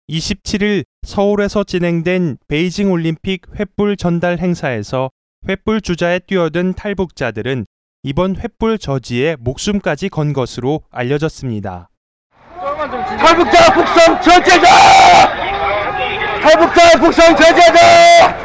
27일 서울에서 진행된 베이징 올림픽 횃불 전달 행사에서 횃불 주자에 뛰어든 탈북자들은 이번 횃불 저지에 목숨까지 건 것으로 알려졌습니다. 탈북자 북송 저지자! 탈북자 북송 저지자!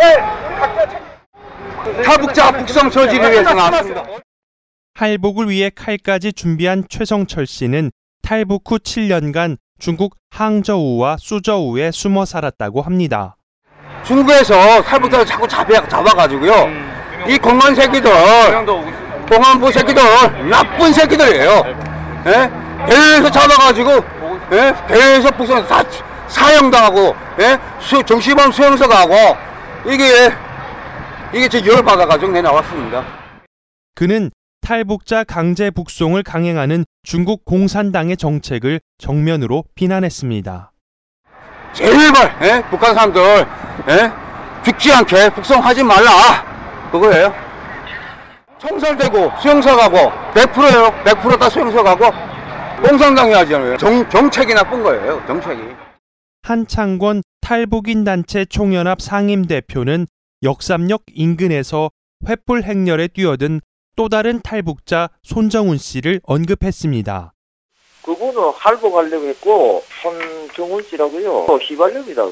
탈북자 북송 저지를 위해서 나왔습니다. 할복을 위해 칼까지 준비한 최성철 씨는 탈북 후 7년간 중국 항저우와 수저우에 숨어 살았다고 합니다. 중국에서 탈북자를 자꾸 잡아가지고요. 이 공안 새끼들, 공안부 새끼들, 나쁜 새끼들이에요. 예? 배에서 잡아가지고, 예? 배에서 북송 사형당하고, 예? 정시범 수용소 가고, 이게 제 열받아가지고 내 나왔습니다. 그는 탈북자 강제 북송을 강행하는 중국 공산당의 정책을 정면으로 비난했습니다. 제발 예? 북한 사람들 예? 죽지 않게 북송하지 말라 그거예요. 청설되고 수용소 가고 100%예요. 100% 다 수용소 가고 공산당이 하잖아요. 정책이 나쁜 거예요. 정책이. 한창권 탈북인 단체 총연합 상임대표는 역삼역 인근에서 횃불 행렬에 뛰어든 또 다른 탈북자 손정훈 씨를 언급했습니다. 그분은 할복하려고 했고 손정훈 씨라고요. 휘발유입니다.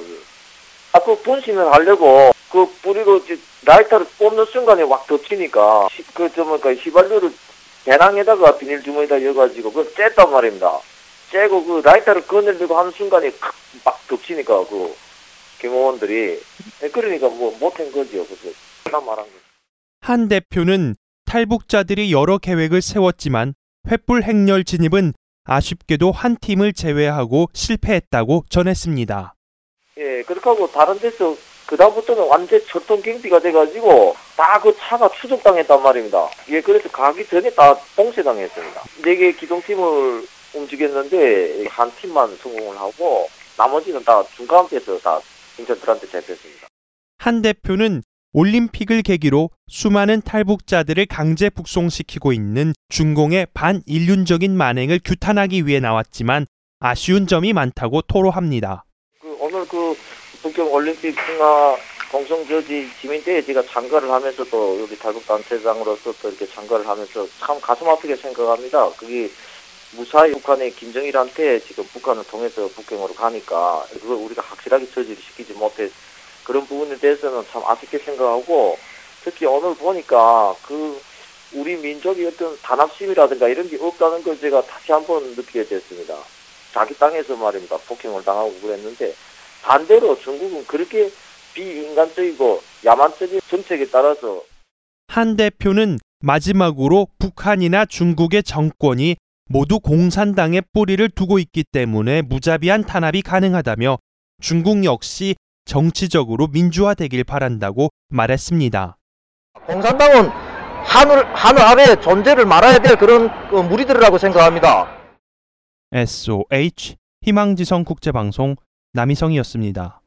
그 분신을 하려고 그 뿌리로 라이터를 꼽는 순간에 확 덮치니까 휘발유를 배낭에다가 비닐 주머니에다 여가지고 그걸 쬐단 말입니다. 쬐고 그 라이터를 꺼내려고 하는 순간에 막 덮치니까 그 경호원들이 그러니까 뭐 못한 거죠. 그래서 제가 말한 거죠. 한 대표는 탈북자들이 여러 계획을 세웠지만 횃불 행렬 진입은 아쉽게도 한 팀을 제외하고 실패했다고 전했습니다. 예, 그렇게 하고 다른 데서 그다음부터는 완전 철통경비가 돼가지고 다 그 차가 추적당했단 말입니다. 예, 그래서 가기 전에 다 봉쇄당했습니다. 4개 기동팀을 움직였는데 한 팀만 성공을 하고 나머지는 다 중간에서 다 인천들한테 잡혔습니다. 한 대표는 올림픽을 계기로 수많은 탈북자들을 강제 북송시키고 있는 중공의 반인륜적인 만행을 규탄하기 위해 나왔지만 아쉬운 점이 많다고 토로합니다. 오늘 북경 올림픽 승하 공성 저지 지민대에 제가 참가를 하면서 또 여기 탈북단체장으로서 또 이렇게 참가를 하면서 참 가슴 아프게 생각합니다. 그게 무사히 북한의 김정일한테 지금 북한을 통해서 북경으로 가니까 그걸 우리가 확실하게 저지를 시키지 못해 그런 부분에 대해서는 참 아쉽게 생각하고 특히 오늘 보니까 우리 민족의 어떤 단합심이라든가 이런 게 없다는 걸 제가 다시 한번 느끼게 됐습니다. 자기 땅에서 말입니다. 폭행을 당하고 그랬는데 반대로 중국은 그렇게 비인간적이고 야만적인 정책에 따라서 한 대표는 마지막으로 북한이나 중국의 정권이 모두 공산당의 뿌리를 두고 있기 때문에 무자비한 탄압이 가능하다며 중국 역시 정치적으로 민주화되길 바란다고 말했습니다. 공산당은 하늘 아래에 존재를 말아야 될 그런 무리들이라고 생각합니다. SOH 희망지성 국제방송 남희성이었습니다.